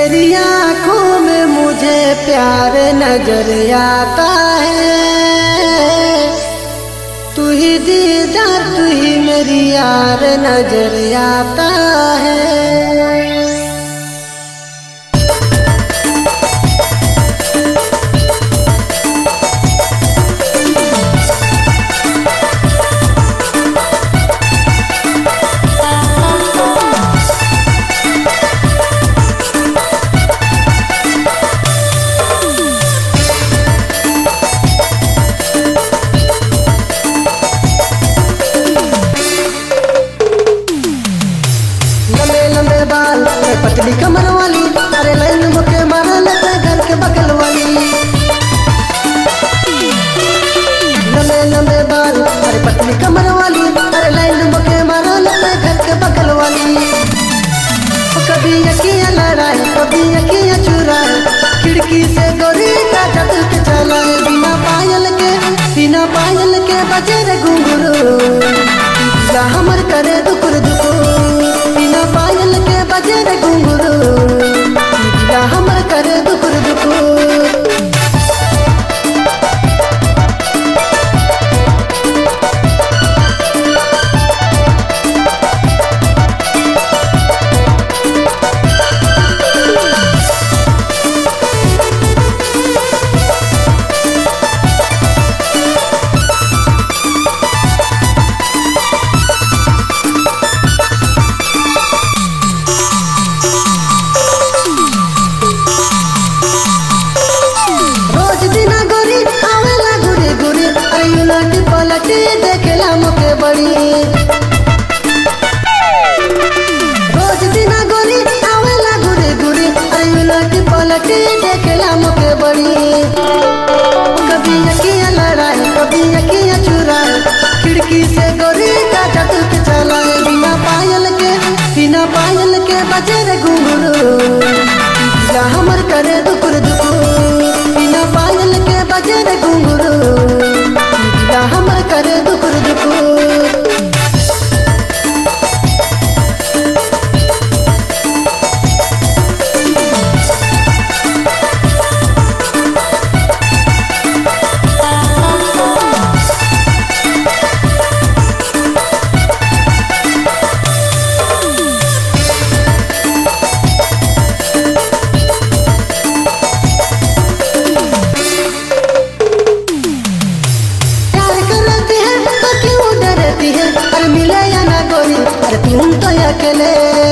तेरी आंखों में मुझे प्यार नजर आता है। तू ही दीदार तू ही मेरी यार नजर आता है। पतली कमर वाली अरे लाइन मुके मारा लेते घर के बगल वाली। लंबे लंबे बाल अरे पतली कमर वाली अरे लाइन मुके मारा लेते घर के बगल वाली। कभी यकिया लड़ाए कभी यकिया चुराए खिड़की से गोरी का जादू के चलाए। बिना पायल के बजे रे घुंघरू हमर करे दुकुर दुकुर। बिना पायल के बजे रे घुंघरू हमर करे दुकुर दुकुर। पलटी देखेला मुके बड़ी रोज दिना गोरी आवेला गुरी गुरी अरे उलटी पलटी देखेला मुके बड़ी। कभी यकिया लड़ाए कभी यकिया चुराए खिड़की से गोरी का जादू के चलाए। बिना पायल के बजे रे घुंघरू हमर करे दुकुर दुकुर। बिना पायल के बजे रे घुंघरू हमर करे दुकुर दुकुर। अरे मिले या ना गोरी अरे तुम तो अकेले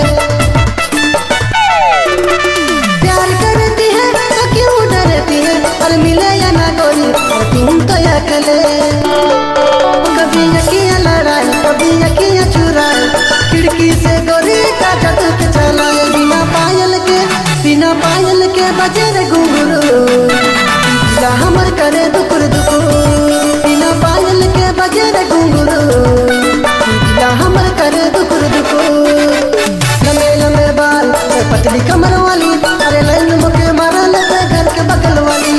प्यार करती है तो क्यों डरती है। अरे मिले या ना गोरी अरे तुम तो अकेले। कभी यकिया लड़ाए कभी यकिया चुराए खिड़की से गोरी का जादू के चलाए। बिना पायल के बजे रे घुंघरू हमर करे दुकुर दुकुर। बिना पायल के बजे रे घुंघरू हमर करे दुकुर दुकुर। लंबे लंबे बाल पतली कमर वाली अरे लाइन मुके मारा लेते घर के बगल वाली।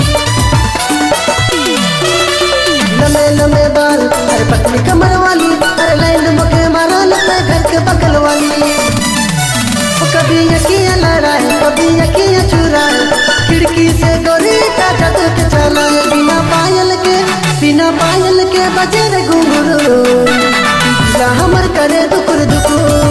लंबे लंबे बाल अरे पतली कमर वाली अरे लाइन मुके मारा लेते घर के बगल वाली। कभी यकिया लड़ाए कभी यकिया चुराए खिड़की से गोरी का जादू के चलाए। बिना पायल के बजे रे घुंघरू हमर करे दुकुर दुकुर।